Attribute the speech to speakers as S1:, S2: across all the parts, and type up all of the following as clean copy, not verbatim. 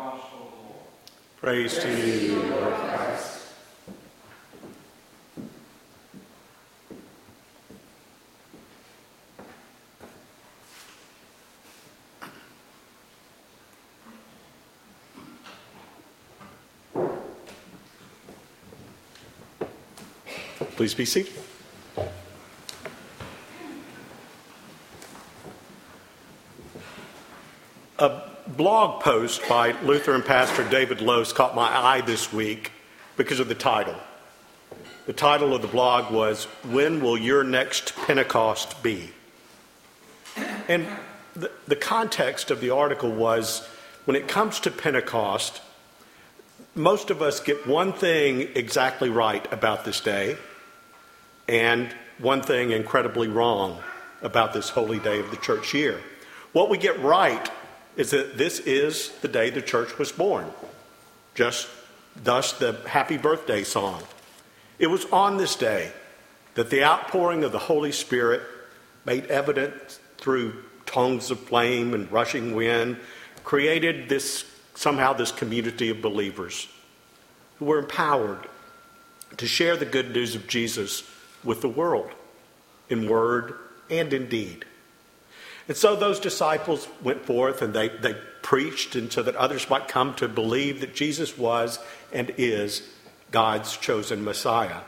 S1: Praise to you, Lord Christ. Please be seated. A blog post by Lutheran pastor David Lose caught my eye this week because of the title. The title of the blog was, "When Will Your Next Pentecost Be?" And the context of the article was, when it comes to Pentecost, most of us get one thing exactly right about this day and one thing incredibly wrong about this holy day of the church year. What we get right is that this is the day the church was born. Just thus the happy birthday song. It was on this day that the outpouring of the Holy Spirit, made evident through tongues of flame and rushing wind, created this community of believers who were empowered to share the good news of Jesus with the world in word and in deed. And so those disciples went forth and they preached, and so that others might come to believe that Jesus was and is God's chosen Messiah.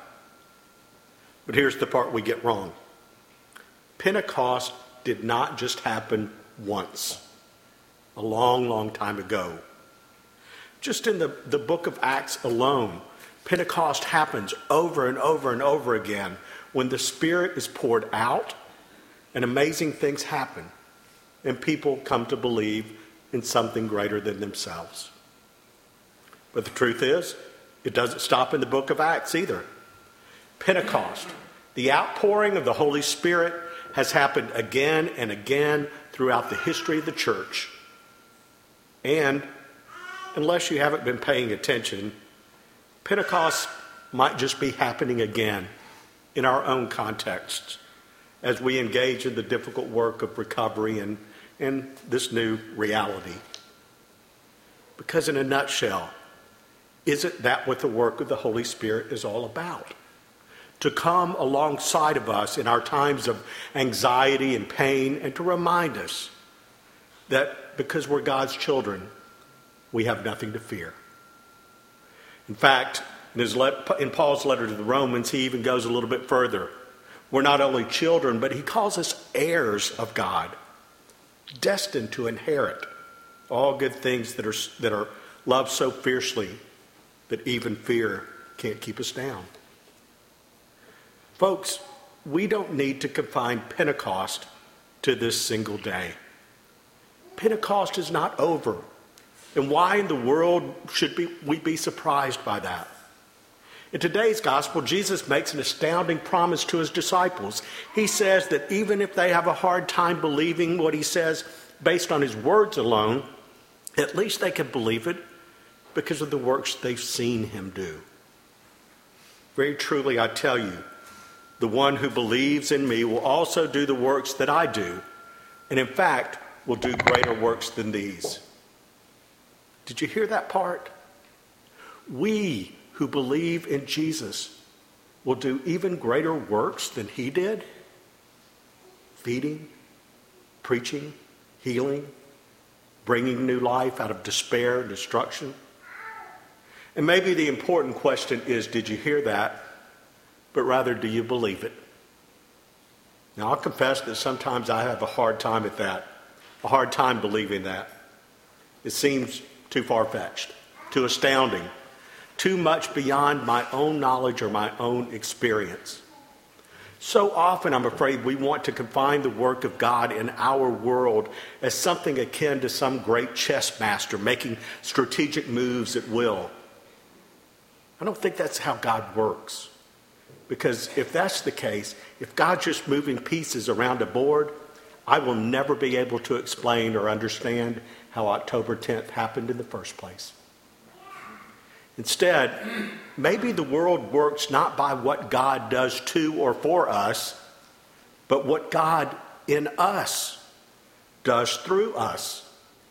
S1: But here's the part we get wrong. Pentecost did not just happen once, a long, long time ago. Just in the book of Acts alone, Pentecost happens over and over and over again when the Spirit is poured out and amazing things happen and people come to believe in something greater than themselves. But the truth is, it doesn't stop in the book of Acts either. Pentecost, the outpouring of the Holy Spirit, has happened again and again throughout the history of the church. And unless you haven't been paying attention, Pentecost might just be happening again in our own contexts as we engage in the difficult work of recovery and this new reality. Because in a nutshell, isn't that what the work of the Holy Spirit is all about? To come alongside of us in our times of anxiety and pain, and to remind us that because we're God's children, we have nothing to fear. In fact, in Paul's letter to the Romans, he even goes a little bit further. We're not only children, but he calls us heirs of God, destined to inherit all good things that are loved so fiercely that even fear can't keep us down. Folks, we don't need to confine Pentecost to this single day. Pentecost is not over. And why in the world should we be surprised by that? In today's gospel, Jesus makes an astounding promise to his disciples. He says that even if they have a hard time believing what he says based on his words alone, at least they can believe it because of the works they've seen him do. Very truly, I tell you, the one who believes in me will also do the works that I do, and in fact, will do greater works than these. Did you hear that part? We who believe in Jesus will do even greater works than he did. Feeding, preaching, healing, bringing new life out of despair and destruction. And maybe the important question is, did you hear that? But rather, do you believe it? Now, I'll confess that sometimes I have a hard time at that, a hard time believing that. It seems too far-fetched, too astounding, too much beyond my own knowledge or my own experience. So often, I'm afraid, we want to confine the work of God in our world as something akin to some great chess master making strategic moves at will. I don't think that's how God works. Because if that's the case, if God's just moving pieces around a board, I will never be able to explain or understand how October 10th happened in the first place. Instead, maybe the world works not by what God does to or for us, but what God in us does through us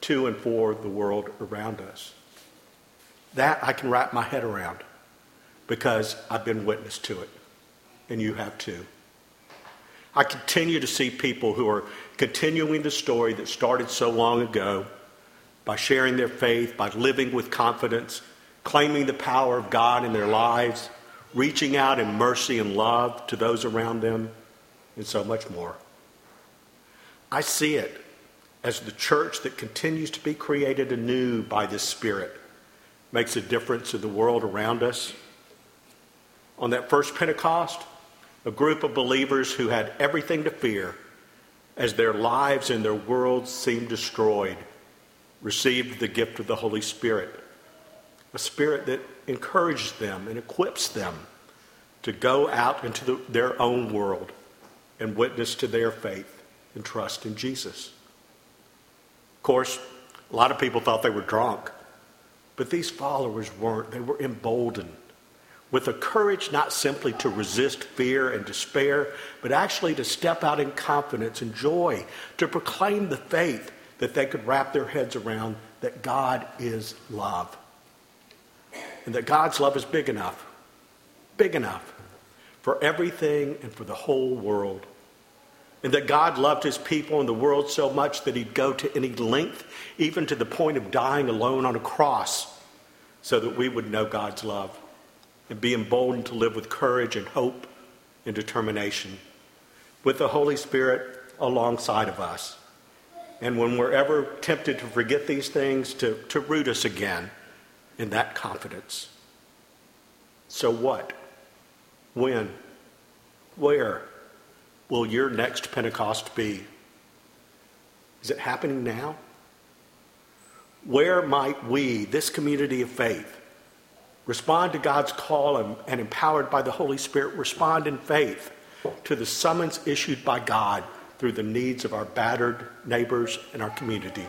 S1: to and for the world around us. That I can wrap my head around because I've been witness to it, and you have too. I continue to see people who are continuing the story that started so long ago by sharing their faith, by living with confidence, claiming the power of God in their lives, reaching out in mercy and love to those around them, and so much more. I see it as the church that continues to be created anew by this Spirit makes a difference in the world around us. On that first Pentecost, a group of believers who had everything to fear as their lives and their worlds seemed destroyed received the gift of the Holy Spirit, a spirit that encourages them and equips them to go out into their own world and witness to their faith and trust in Jesus. Of course, a lot of people thought they were drunk, but these followers weren't. They were emboldened with a courage not simply to resist fear and despair, but actually to step out in confidence and joy, to proclaim the faith that they could wrap their heads around, that God is love. And that God's love is big enough for everything and for the whole world. And that God loved his people and the world so much that he'd go to any length, even to the point of dying alone on a cross, so that we would know God's love and be emboldened to live with courage and hope and determination, with the Holy Spirit alongside of us. And when we're ever tempted to forget these things, to root us again in that confidence. So what? When? Where will your next Pentecost be? Is it happening now? Where might we, this community of faith, respond to God's call and empowered by the Holy Spirit, respond in faith to the summons issued by God through the needs of our battered neighbors and our community?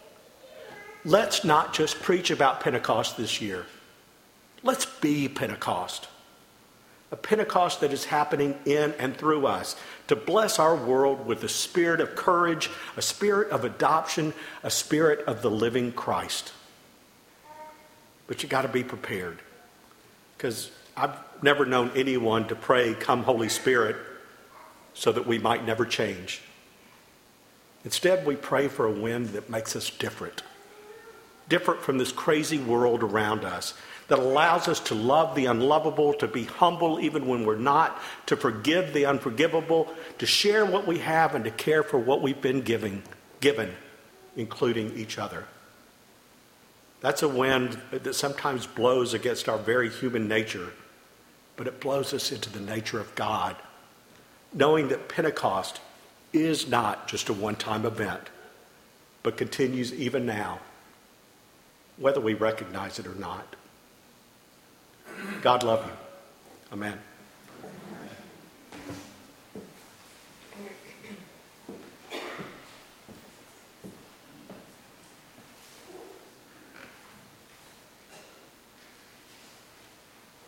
S1: Let's not just preach about Pentecost this year. Let's be Pentecost. A Pentecost that is happening in and through us to bless our world with a spirit of courage, a spirit of adoption, a spirit of the living Christ. But you got to be prepared, because I've never known anyone to pray, "Come, Holy Spirit," so that we might never change. Instead, we pray for a wind that makes us different from this crazy world around us, that allows us to love the unlovable, to be humble even when we're not, to forgive the unforgivable, to share what we have and to care for what we've been given, including each other. That's a wind that sometimes blows against our very human nature, but it blows us into the nature of God, knowing that Pentecost is not just a one-time event, but continues even now, whether we recognize it or not. God love you. Amen.